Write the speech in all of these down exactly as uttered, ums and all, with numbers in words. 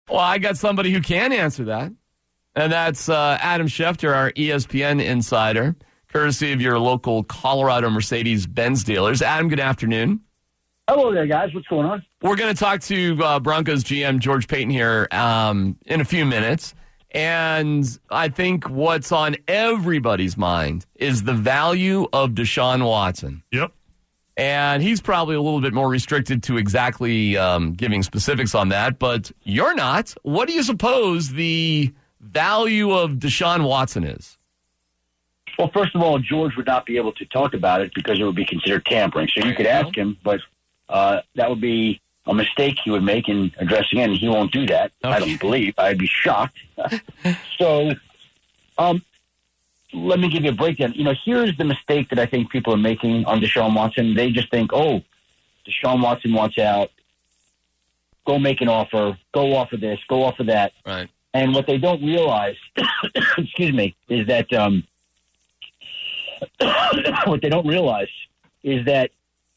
Well, I got somebody who can answer that, and that's uh, Adam Schefter, our E S P N insider, courtesy of your local Colorado Mercedes-Benz dealers. Adam, good afternoon. Hello there, guys. What's going on? We're going to talk to uh, Broncos G M George Paton here um, in a few minutes, and I think what's on everybody's mind is the value of Deshaun Watson. Yep. And he's probably a little bit more restricted to exactly um, giving specifics on that, but you're not. What do you suppose the value of Deshaun Watson is? Well, first of all, George would not be able to talk about it because it would be considered tampering. So you could ask him, but uh, that would be a mistake he would make in addressing it, and he won't do that. Okay. I don't believe. I'd be shocked. so um, let me give you a breakdown. You know, here's the mistake that I think people are making on Deshaun Watson. They just think, oh, Deshaun Watson wants out. Go make an offer. Go offer this. Go offer that. Right. And what they don't realize, excuse me, is that um, what they don't realize is that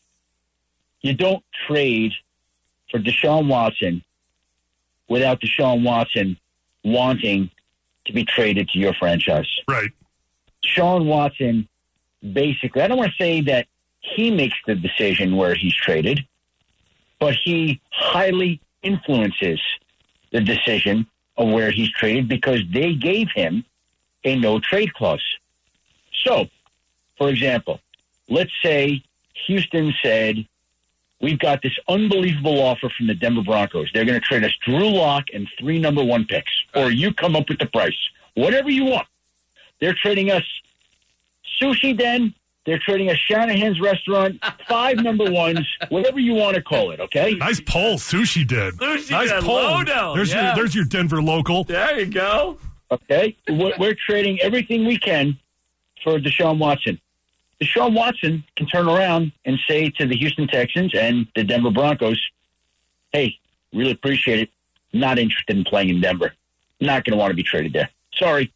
you don't trade for Deshaun Watson without Deshaun Watson wanting to be traded to your franchise. Right. Deshaun Watson, basically, I don't want to say that he makes the decision where he's traded, but he highly influences the decision of where he's traded because they gave him a no-trade clause. So, for example, let's say Houston said, we've got this unbelievable offer from the Denver Broncos. They're going to trade us Drew Lock and three number one picks, or you come up with the price. Whatever you want. They're trading us Sushi Den. They're trading us Shanahan's Restaurant, five number ones, whatever you want to call it, okay? Nice poll, Sushi Den. Sushi nice Den, poll. Lodo. There's, Yeah. your, there's your Denver local. There you go. Okay? We're, we're trading everything we can for Deshaun Watson. Deshaun Watson can turn around and say to the Houston Texans and the Denver Broncos, hey, really appreciate it. Not interested in playing in Denver. Not going to want to be traded there. Sorry.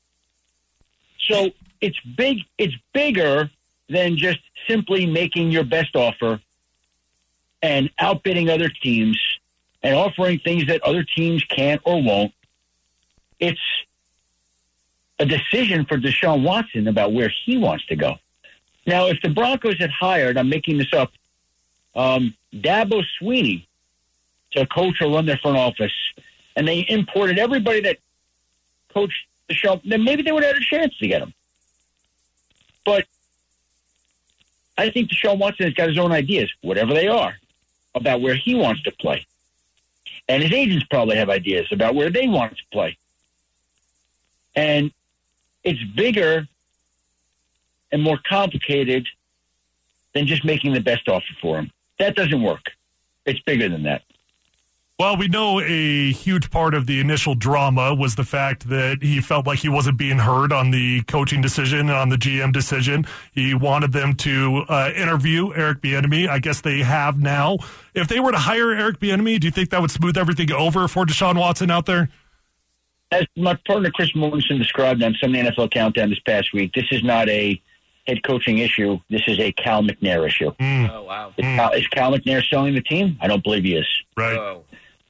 So it's big. It's bigger than just simply making your best offer and outbidding other teams and offering things that other teams can't or won't. It's a decision for Deshaun Watson about where he wants to go. Now, if the Broncos had hired, I'm making this up, um, Dabo Sweeney to coach or run their front office, and they imported everybody that coached Deshaun, then maybe they would have had a chance to get him. But I think Deshaun Watson has got his own ideas, whatever they are, about where he wants to play. And his agents probably have ideas about where they want to play. And it's bigger and more complicated than just making the best offer for him. That doesn't work. It's bigger than that. Well, we know a huge part of the initial drama was the fact that he felt like he wasn't being heard on the coaching decision and on the G M decision. He wanted them to uh, interview Eric Bieniemy. I guess they have now. If they were to hire Eric Bieniemy, do you think that would smooth everything over for Deshaun Watson out there? As my partner Chris Mortensen described on some of the N F L Countdown this past week, this is not a head coaching issue. This is a Cal McNair issue. Mm. Oh, wow. Is, Mm. Cal, is Cal McNair selling the team? I don't believe he is. Right. Oh.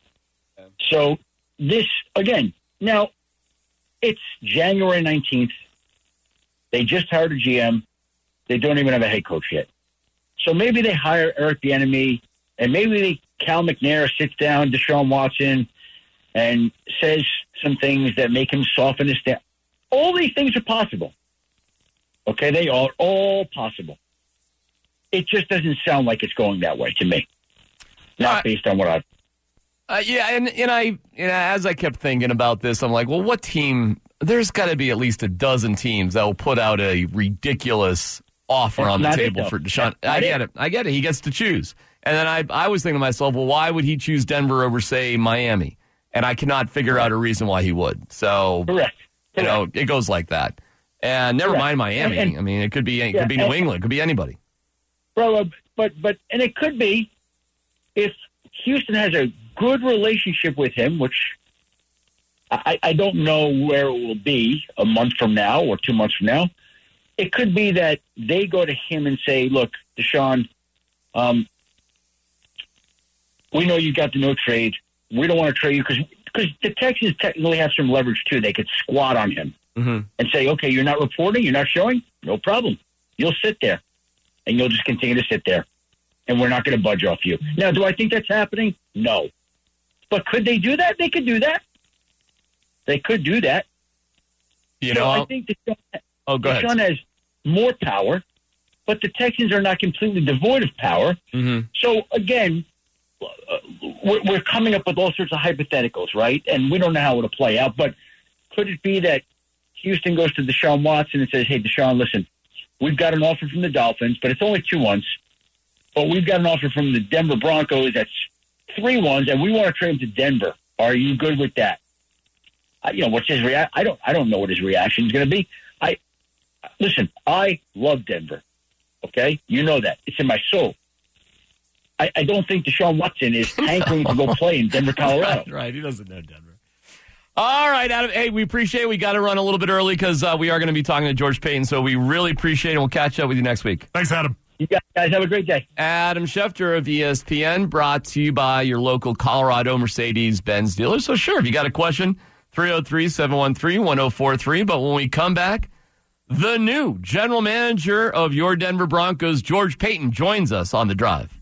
So this, again, now it's January nineteenth. They just hired a G M. They don't even have a head coach yet. So maybe they hire Eric Bieniemy, and maybe they, Cal McNair sits down Deshaun Watson and says some things that make him soften his stance. All these things are possible. Okay, they are all possible. It just doesn't sound like it's going that way to me. Not Uh, based on what I've... Uh, yeah, and, and I, you know, as I kept thinking about this, I'm like, well, what team? There's got to be at least a dozen teams that will put out a ridiculous offer That's on the not it, table though. for Deshaun. That's I not get it. it. I get it. He gets to choose. And then I, I was thinking to myself, well, why would he choose Denver over, say, Miami? And I cannot figure out a reason why he would. So, Correct. you know, Correct. it goes like that. And never Correct. mind Miami. And- and- I mean, it could be it Yeah, could be New and- England. It could be anybody. Bro, uh, but, but, and it could be if Houston has a good relationship with him, which I, I don't know where it will be a month from now or two months from now. It could be that they go to him and say, look, Deshaun, um, we know you got the no trade. We don't want to trade you because because the Texans technically have some leverage too. They could squat on him mm-hmm. and say, okay, you're not reporting, you're not showing, no problem. You'll sit there, and you'll just continue to sit there, and we're not going to budge off you. Now, do I think that's happening? No. But could they do that? They could do that. They could do that. You so know, I think Deshaun, oh, go Deshaun ahead. has more power, but the Texans are not completely devoid of power. Mm-hmm. So, again, uh, we're, we're coming up with all sorts of hypotheticals, right? And we don't know how it'll play out. But could it be that Houston goes to Deshaun Watson and says, hey, Deshaun, listen, we've got an offer from the Dolphins, but it's only two ones. But we've got an offer from the Denver Broncos that's three ones, and we want to trade him to Denver. Are you good with that? I, you know, what's his reaction? I don't. I don't know what his reaction is going to be. I listen. I love Denver. Okay, you know that it's in my soul. I, I don't think Deshaun Watson is hankering to go play in Denver, Colorado. Right, right. He doesn't know Denver. All right, Adam. Hey, we appreciate it. We got to run a little bit early because uh, we are going to be talking to George Paton. So we really appreciate it. We'll catch up with you next week. Thanks, Adam. You guys have a great day. Adam Schefter of E S P N, brought to you by your local Colorado Mercedes-Benz dealer. So sure, if you got a question, three oh three, seven one three, one oh four three. But when we come back, the new general manager of your Denver Broncos, George Paton, joins us on The Drive.